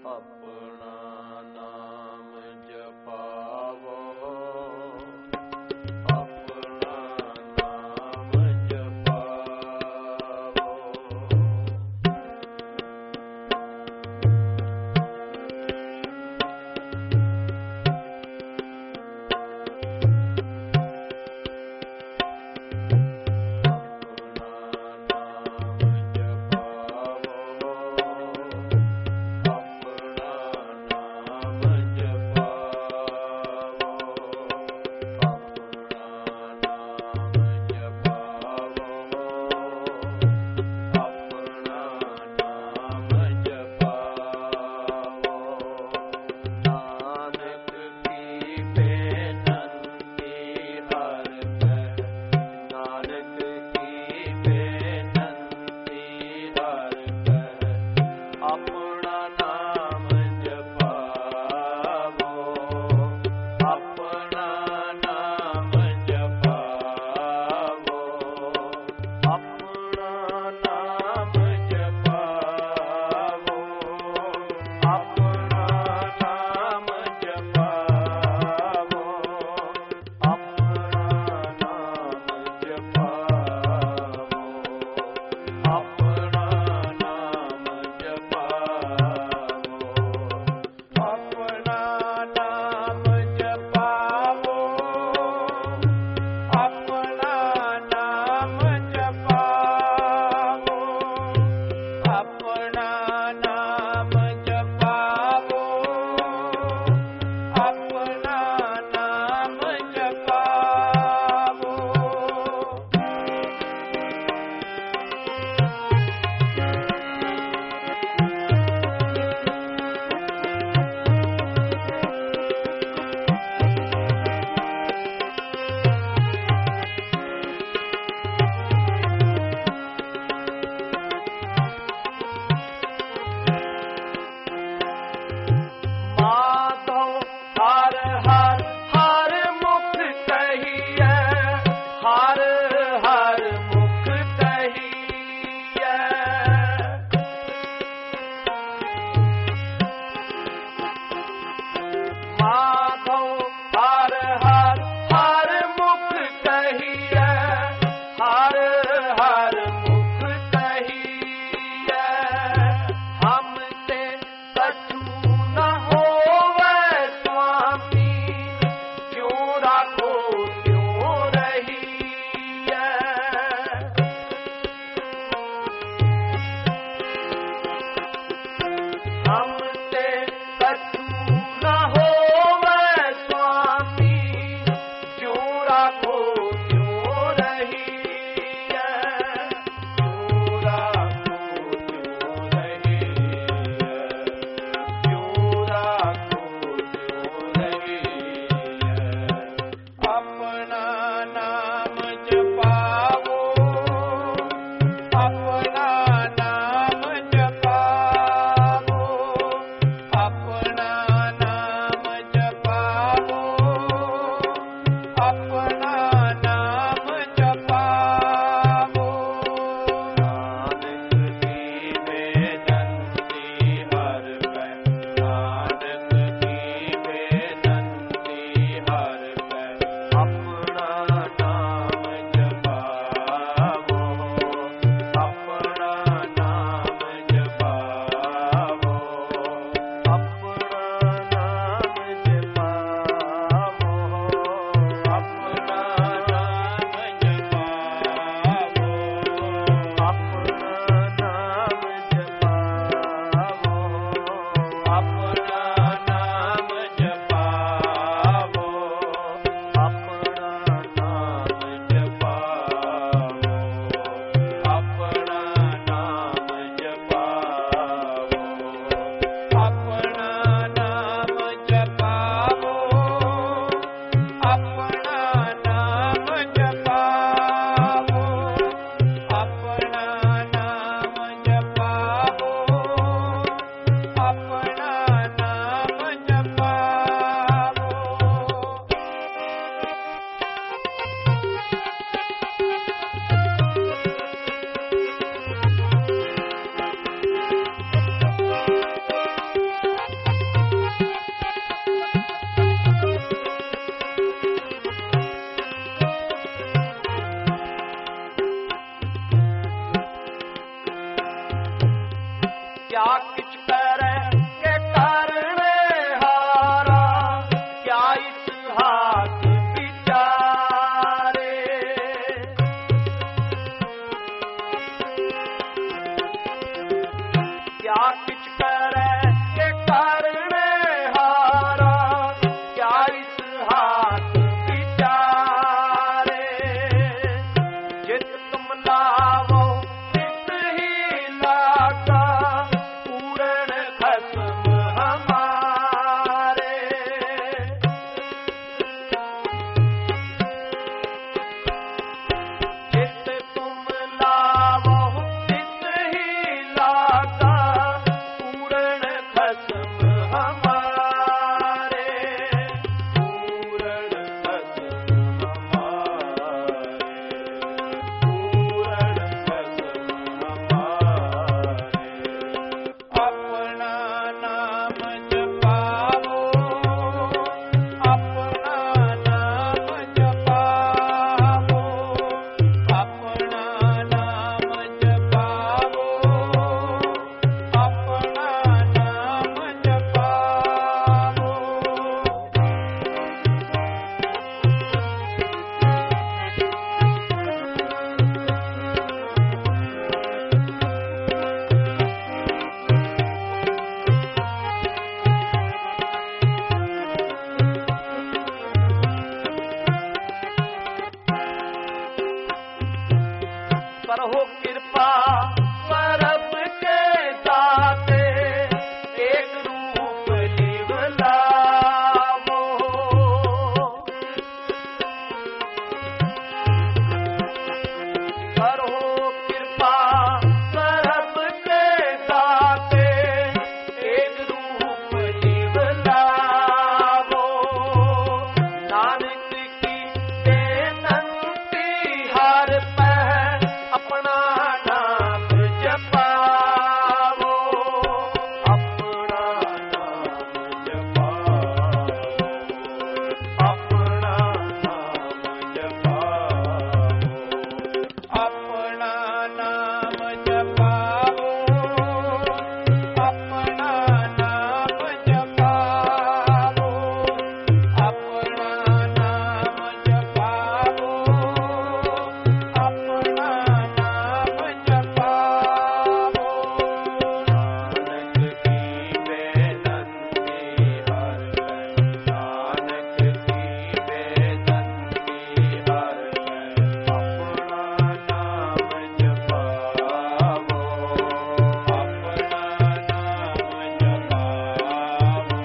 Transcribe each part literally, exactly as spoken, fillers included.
ਆਪਣਾ ਨਾਮ ਜਪਾਵੋ, ਆਪਣਾ ਨਾਮ ਜਪਾਵੋ। ਆਪਣਾ क्या किच करे के करने हारा, क्या इस हाथ विचारे। क्या किच करे के करने हारा, क्या इस हाथ विचारे। जित तुम लावो तित ही लागा, पूर्ण खसम हमारे। जित तुम लावो तित ही लागा, पूर्ण खसम हमारे। पूर्ण खसम हमारे, पूर्ण खसम हमारे। अपना नाम जपावो, अपना नाम जपावो, अपना नाम जपावो, अपना नाम जपावो। पर हो कृपा सरब के दाते, एक रूप लिव लावो। पर हो कृपा सरब के दाते, एक रूप लिव लावो। नानक की बेनंती हर पह, अपना नाम जपावो, अपना नाम जपावो, अपना नाम जपावो, अपना नाम जपावो, अपना नाम जपावो, अपना नाम जपावो, अपना नाम जपावो। नानक की बेनंती हर पै, नानक की बेनंती हर पै, अपना नाम जपावो, अपना नाम जपावो,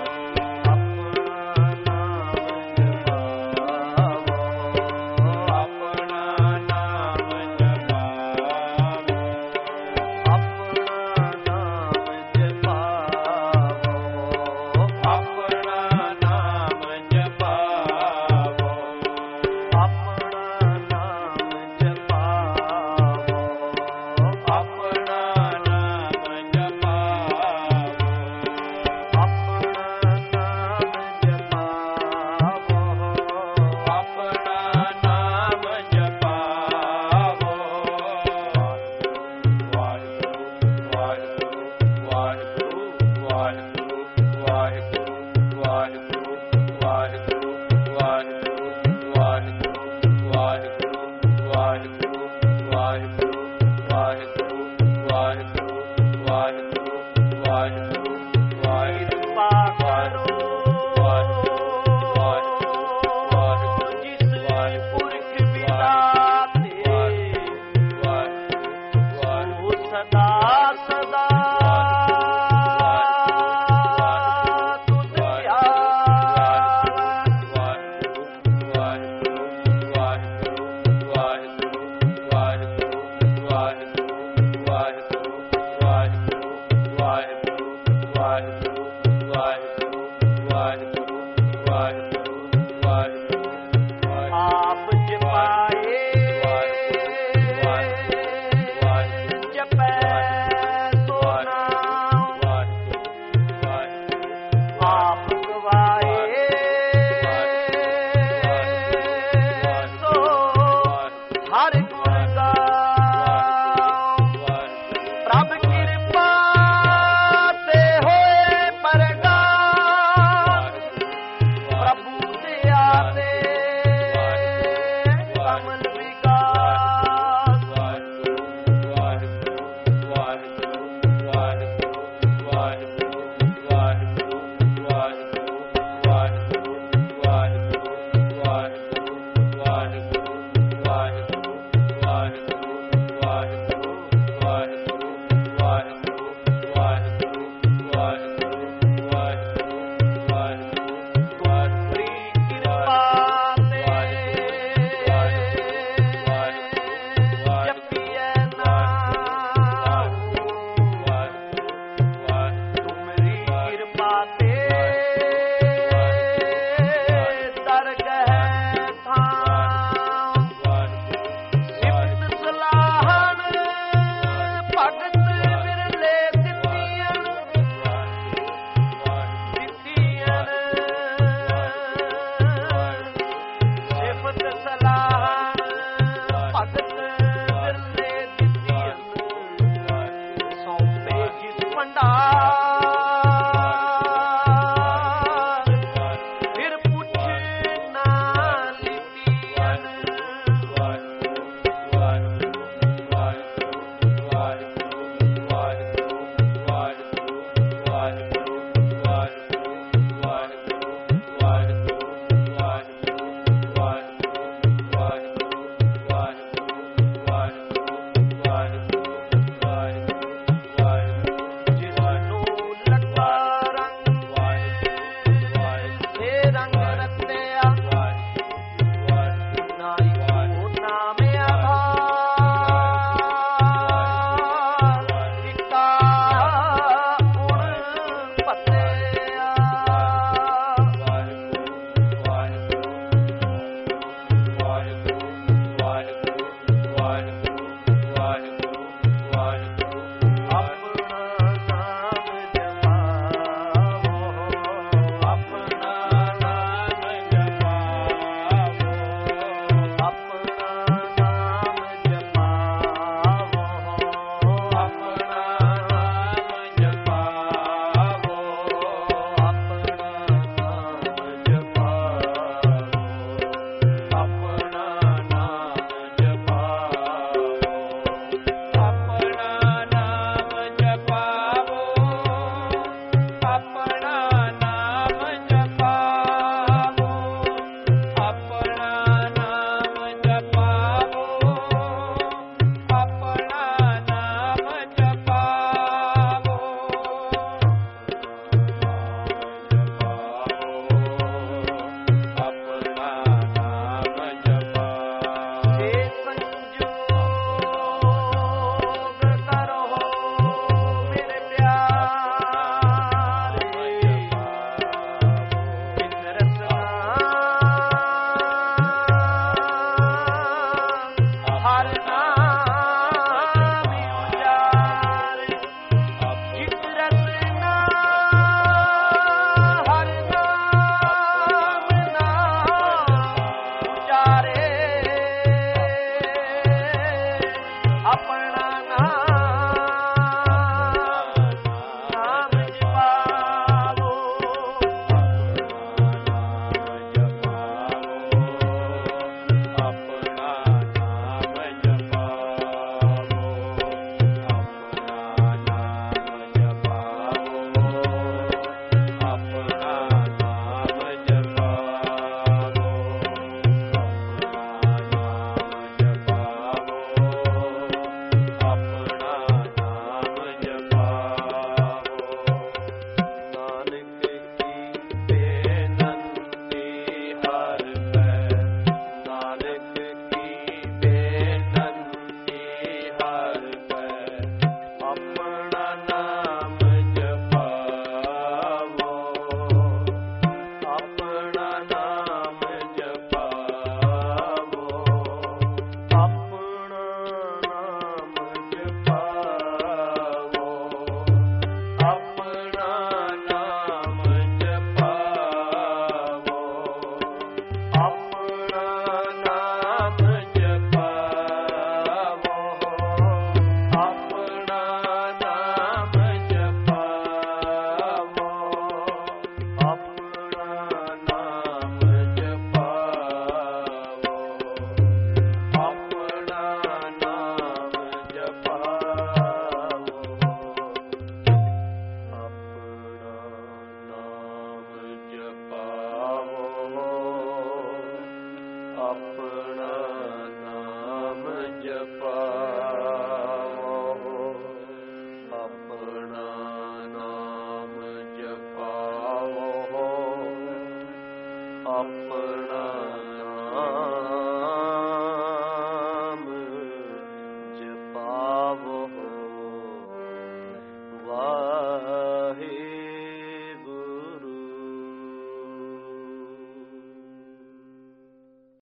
अपना नाम जपावो, अपना नाम जपावो, अपना नाम जपावो, अपना नाम जपावो, अपना नाम जपावो, अपना नाम जपावो, अपना नाम जपावो, अपना नाम जपावो। वाहिगुरु वाहिगुरु वाहिगुरु वाहिगुरु वाहिगुरु वाहिगुरु वाहिगुरु वाहिगुरु वाहिगुरु वाहिगुरु वाहिगुरु वाहिगुरु वाहिगुरु वाहिगुरु वाहिगुरु वाहिगुरु वाहिगुरु जिस पुरख विदाते, वो सदा सदा तुझ आप जपाए जपै तो नाम, आप गवाए तो हर गुण गाओ। ਵਾਹਿਗੁਰੂ